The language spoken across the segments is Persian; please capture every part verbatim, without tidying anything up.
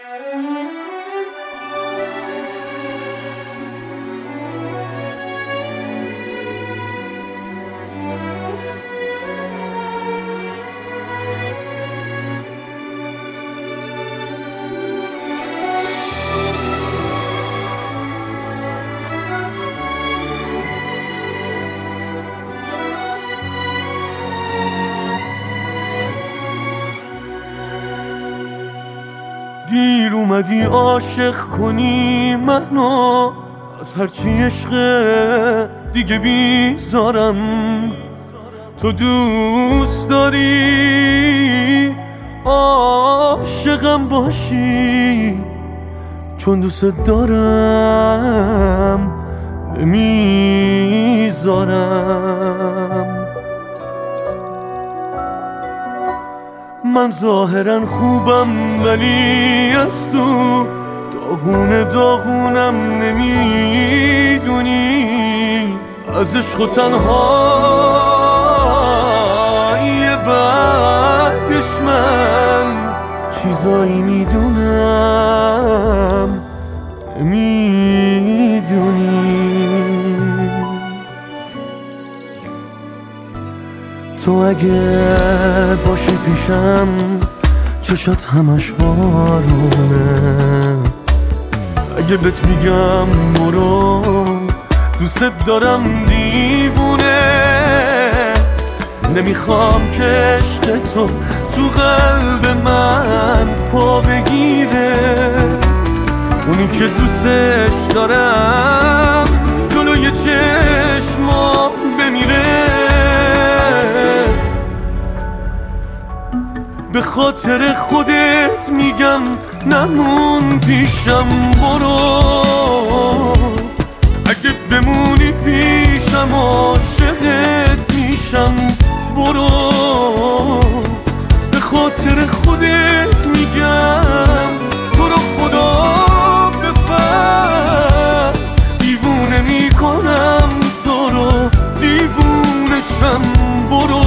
دیر اومدی عاشق کنی منو، از هرچی عشق دیگه بیزارم. تو دوست داری عاشقم باشی، چون دوست دارم نمیذارم. من ظاهرا خوبم ولی از تو داغون داغونم. نمیدونی از عشق و تنهایی بعدش من چیزایی میدونم نمیدونی. تو اگه باشی پیشم چشات همش بارونه. اگه بهت میگم برو دوست دارم دیوونه. نمیخوام که عشق تو تو قلب من پا بگیره. اونی که دوستش دارم جلوی چشمام بمیره. به خاطر خودت میگم نمون پیشم برو. اگه بمونی پیشم عاشقت میشم برو. به خاطر خودت میگم تو رو خدا بفهم. دیوونه میکنم تو رو دیوونشم برو.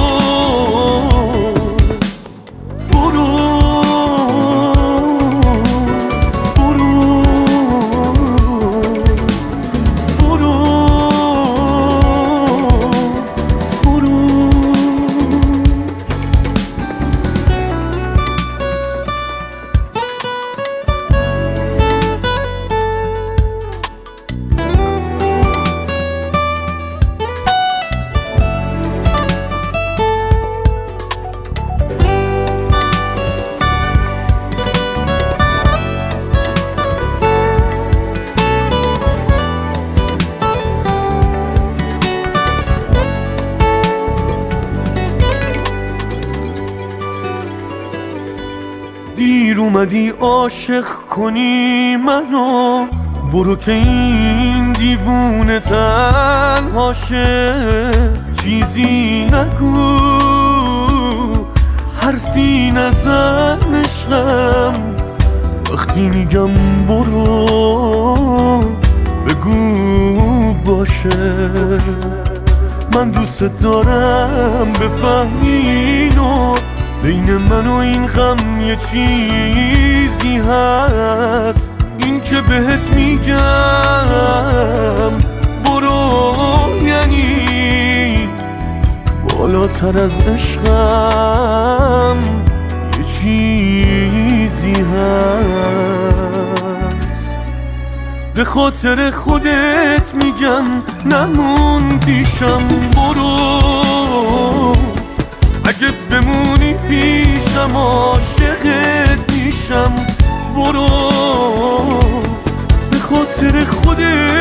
دیر اومدی عاشق کنی منو، برو که این دیوونه تنهاشه. چیزی نگو حرفی نزن عشقم. وقتی میگم برو بگو باشه. من دوست دارم بفهمینو، بین من و این غم یه چیزی هست. این که بهت میگم برو یعنی بالاتر از عشقم یه چیزی هست. به خاطر خودت میگم نمون پیشم برو. اگه بمونی پیشم عاشقت میشم برو. به خاطر خودت